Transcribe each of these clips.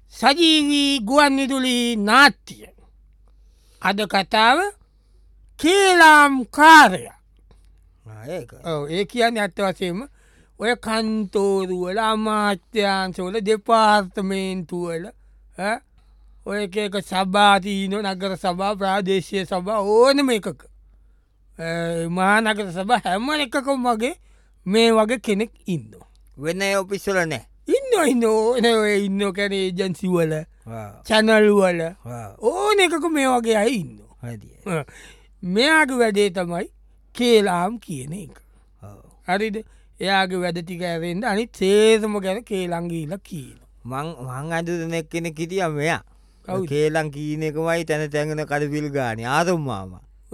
සජීවී ගුවන් විදුලි නාට්‍ය අද කතාව කේලාම් කාරය. ඒ කියන්න ඇත්ත වසේම ඔය කන්තෝරුවල අමාත්‍යංශවල දෙපාර්තමේන්තුවල ඔය එක සභාතිීනො නගර සභා ප්‍රාදේශය සභා ඕනම එකක මහානගර සභ හැම එකකම් වගේ මේ වගේ කෙනෙක් ඉන්න වෙන්න ඔපිස්සල නෑ ඉන්න ඉන්න කැන ඒජන්සිවල චැනල්වල ඕන එකක මේ වගේ අයි ඉන්න මෙයාගේ වැඩේ තමයි කේලාම් කියන එක හරිද එයාගේ වැඩටික ඇරෙන්ට අනි සේසම ගැන කේලංගීල කියන මං අදුදනෙක් කෙනෙ කිටිය මෙයා කේලං කීනෙකමයි තැන තැඟෙන කඩපිල් ගාන ආතුම්මාම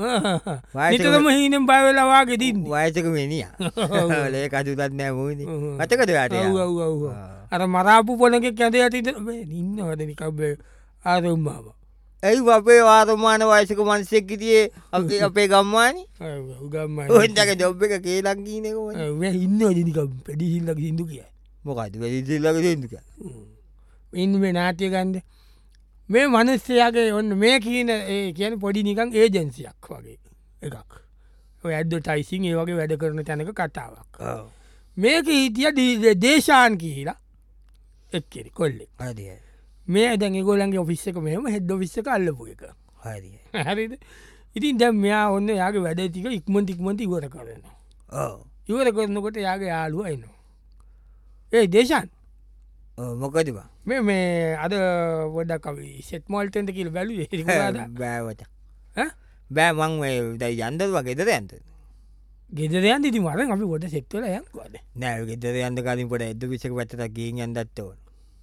නිතම හීනම් බයවෙලවාගේ දින් වයසක මෙනිය ලේ කජුතත් නෑ මූනි මතකද ට අර මරාපු පොනක කැද ඇතිද ඉන්න වදනිකබ ආතුම්මාම ඇයි අපේ වාතමාන වයසක මන්සෙක් කිතියේ අපේ ගම්මානි ඔන්ටක ජොබ් එක කේලං කීනෙක ඉන්න ජනික පැඩිසිල්ලක සිදු කිය මොකද වැඩිසිල්ලක සිදුක ඉන්න මේ නාටය ගන්ද මේ මනස්සයාගේ ඔන්න මේ කියන කියන පොඩි නිකං ඒජන්සියක් වගේ එකක් ඔය ඇඩ්ඩටයිසින් ඒ වගේ වැඩ කරන තැනක කතාවක් මේක හිටිය දේශාන් කියලා එක්කෙරි කොල්ලෙක් හදිය මේ දැන් ගොලන්ගේ ඔෆිස්සක මෙම හෙද්ඩ විස්ස කල්ලපු එක හරි හරිද ඉතින් දැම් මෙයා ඔන්න යාගේ වැඩ තික ඉක්මටික්මට ඉවර කරන ඉවර කරනකොට යාගේ යාලුව එනවා ඒ දේශන් මොකදවා මේ අද වොඩක්කවි සෙත් මෝල්ටන්ට කියල බැලු බෑවට බෑ මං දයි යන්දර වගේෙද ඇන්ත ගෙදරයන් ඉති මර අපි ොට සෙක්වල යන්කවද නෑ ගෙදර යන්ද කලින් පොට එද විසක පත්තත ගේ යන්දත්තවන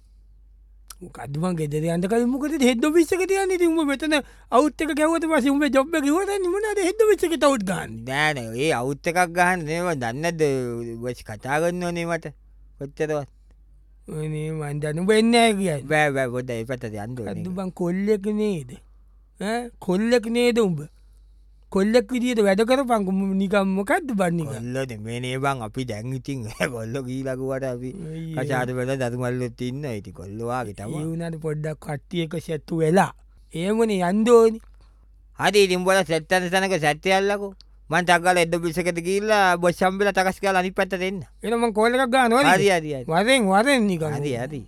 කදම ගෙදර අන්ත කලමකට හෙද විස්සක තියන්න තිම මෙතන අවුත්තක කැවත පසුම ජොබ් කිවට නිමට හෙද විසක තවුත් ගන්න නෑන ඒ අවුත්ත එකක් ගහන්න නේව දන්නද වච කතාගන්න ඕනේමට කොච්චරවත් මන්දනු වෙන්න කිය බෑ ගොඩ පත අන්ද බං කොල්ලෙක නේද කොල්ලෙක් නේද උඹ කොල්ලෙක් විදිට වැඩ කර පංකුම නිකම්මකක්ද බන්න කොල්ලද මේනේ බං අපි දැංගිතින් කොල්ල කීලකුවට අපි කචාට වෙල දතුමල්ලොත් ඉන්න ඇති කොල්ලවාගේ තම වුණට පොඩ්ඩක් කට්ටියක සැත්තු වෙලා ඒමන යන්දෝනි හරි ඉතිම්බල සැත්තන තැනක සැත්තයල්ලකු මන් තක්ගල එද පිසකට කියල්ලා බොස් සම්බිල තකස් කාල අනි පත්ත දෙන්න එනම කොල්ලක් ගන්න වරෙන් වරෙන් නික හරි ඇති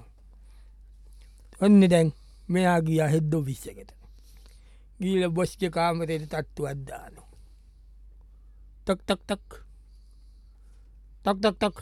ඔන්න දැන් මෙයා ගිය හෙද්දෝ විස්සකට ගීල බොස්්ක කාමරයට තත්තු අද්දාන තක්තක්තක් තක්තක්තක්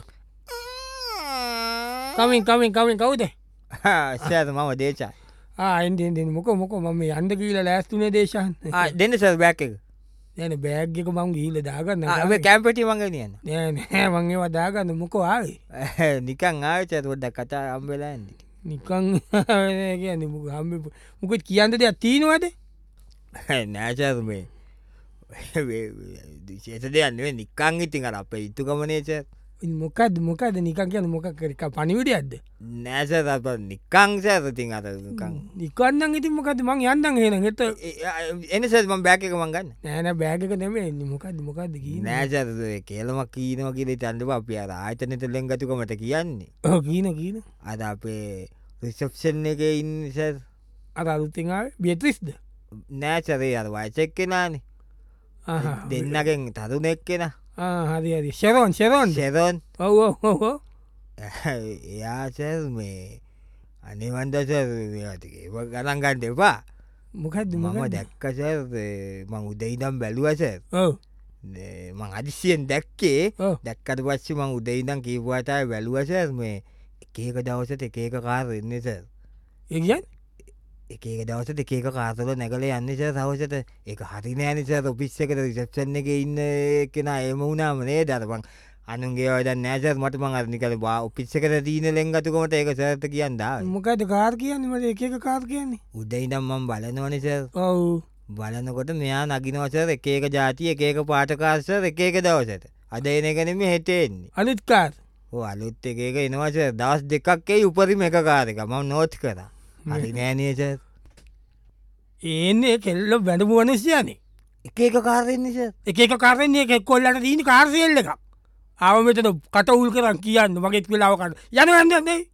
කමින් කවුද සෑත මම දේශා ආයින්දෙන් මොක මොක මම අන්ද කියීල ලෑස්තුනේ දේශන් දෙන්න සල් බැක් එක යන බෑග්ගක මං ගීල දාගන්න කැම්පටි මඟනියන්න නෑ මංගේ වදාගන්න මොකෝ ආවේ නිකං ආච ොඩ්ඩක් කතා අම්වෙලා ඇන්දි නිකං කියන්න මොකත් කියන්න දෙයක් තිීනවද නෑචරුමේ ශේෂ දෙයන්නේ නිකං ඉතින් අර අප ඉතුකමනේච මොකද නිකන් කියන මොකක් කරක පනිවිඩ අද නෑස නිකං සෑතින් අත නිකන්න ඉති මොකද මං යන්න හෙන හෙත එනිසම බෑක එක මංගන්න නෑන බෑගක නෙමේ මොකද මොකද නෑසර කියලම කීනව කියල තන්ඩ අප අර ආතනත ලෙංගතුකමට කියන්නේ කීන අද අපේ රිසප්ෂන් එක ඉන්නස අර අරුත්තිංහා බියත්‍රිස්ද නෑසරේ අර වයසෙක් කෙනානේ දෙන්නගෙන් තරුනෙක් කෙන හරි ශරෝන් සෙරොන් ඔව් එයාසැල් මේ අනිවන්දස ඒ ගණන්ගන්න එපා මොකද මම දැක්කස මං උදයිදම් බැලුවස මං අදිසියෙන් දැක්කේ දැක්කට පස්සේ මං උදයිදම් කීපුවාටයි බැලුවස මේ එකක දවසට එකක කාර එන්නස ඒගන් එක දවසට එකක කාතල නැකල යන්නස සවසට එක හරි නෑනිස ඔපිස්සකට රිසප්ෂන් එක ඉන්න කෙන එම වුණාමනේ දරපන් අනුන්ගේ වද නෑසත් මට මං අරනිකල බා ඔපිස්සකට දීන ලෙංගතුකොමට ඒක සරත කියන්දා මොකද කාර් කියන්නට එකක කාර් කියන්නේ උදයිනම් මම් බලනවනිස ඔවු බලනකොට මෙයා නගිනවසර එකක ජාතිය එකක පාටකාසර එකක දවසට අද එන එකනෙම හෙටෙන්නේ අනිත්කාර් අලුත් එකක එනවස දවස් දෙකක්කේ උපරිම එක කාරක මම නෝත් කර හරි නෑනේච ඒන්නේ කෙල්ල වැඩපු වනස්යනේ එකක කාරෙන්න්නේස එකක කාරන්නේ එක කොල්ලට දීන කාර්සෙල්ල එකක් ආවමතට කට උල් කරන් කියන්න මගේත් වෙලාවකට යන වන්නන්නේ